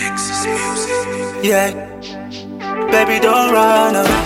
Yeah, baby, don't run away.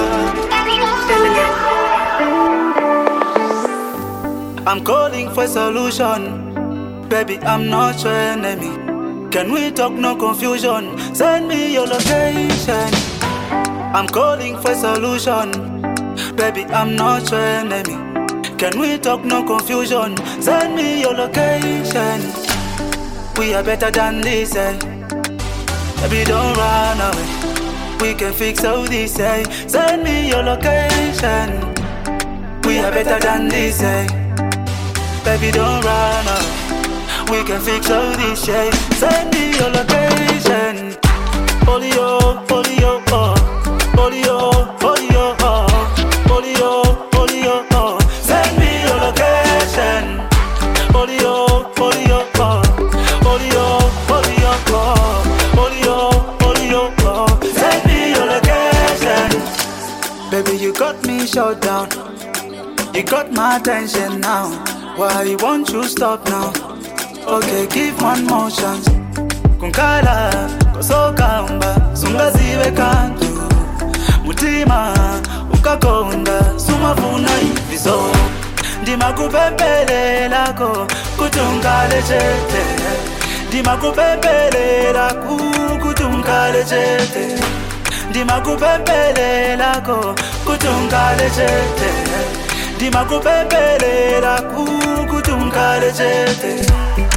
I'm calling for solution. Baby, I'm not your enemy. Can we talk, no confusion? Send me your location. I'm calling for solution. Baby, I'm not your enemy. Can we talk, no confusion? Send me your location. We are better than this, eh? Baby, don't run away. We can fix all this, eh? Send me your location. We are better than this, eh? Baby, don't run away. We can fix all this, eh? Send me your location. Polio, polio, oh. Polio, polio, oh. Polio, polio, oh. Send me your location. Polio, polio, oh. Polio, polio, oh. Polio, polio, oh. Send me your location. Baby, you got me shut down. You got my attention now. Why won't you stop now? Okay, give one more chance. Kunkala, kosokamba, sungaziwe kantu. Mutima, ukakonda, sumafuna ivizo. Ndima kupepele lako, kutungale chete. Ndima kupepele lako, kutungale chete. Ndima kupepele lako, kutungale chete. Ndima kupepele lako, kutungale chete.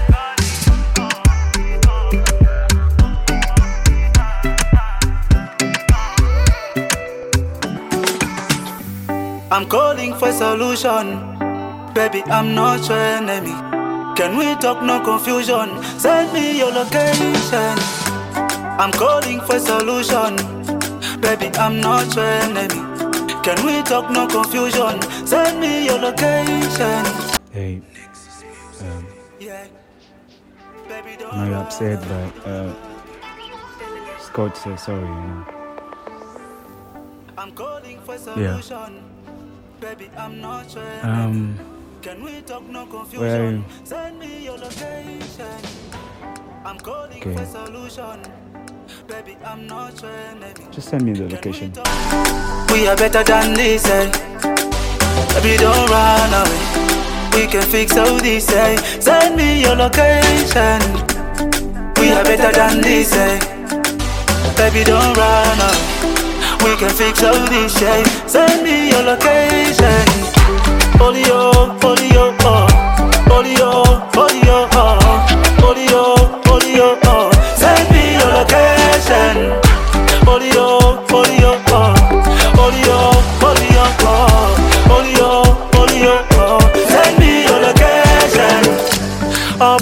I'm calling for solution. Baby, I'm not your enemy. Can we talk, no confusion? Send me your location. I'm calling for solution. Baby, I'm not your enemy. Can we talk, no confusion? Send me your location. Hey, I know you're upset, but Scott said sorry, you know. I'm calling for solution. Baby, I'm not your Um, Can we talk, no confusion? where are you? Send me your location. I'm calling Okay. for solution. Baby, I'm not your enemy. Just send me the location. We are better than this, eh? Baby, don't run away. We can fix all this, eh? Send me your location. We are better than this, eh? Baby, don't run away. We can fix all this, eh? Send me your location. Polio, polio, oh. Polio, polio, oh. Polio, polio, oh. Send me your location. Polio, polio, oh. Polio, polio, oh. Polio, polio, oh. Send me your location. Oh,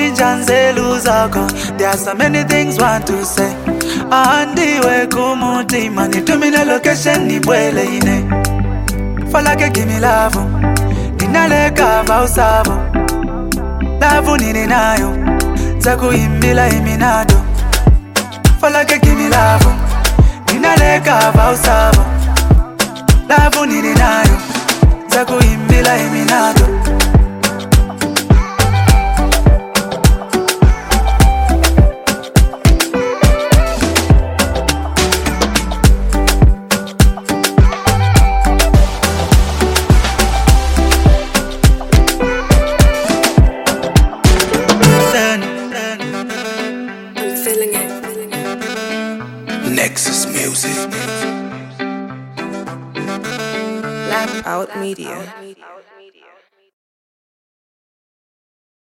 there are so many things want to say. Andi we kumutima nitumine location nibwele ine. Falake give me love. Ninaleka vausavo. Love nini nayo. Zaku imbila iminado. Falake give me love. Ninaleka vausavo. Love nini nayo. Zaku imbila iminado. Nexus Music. Black Out Media.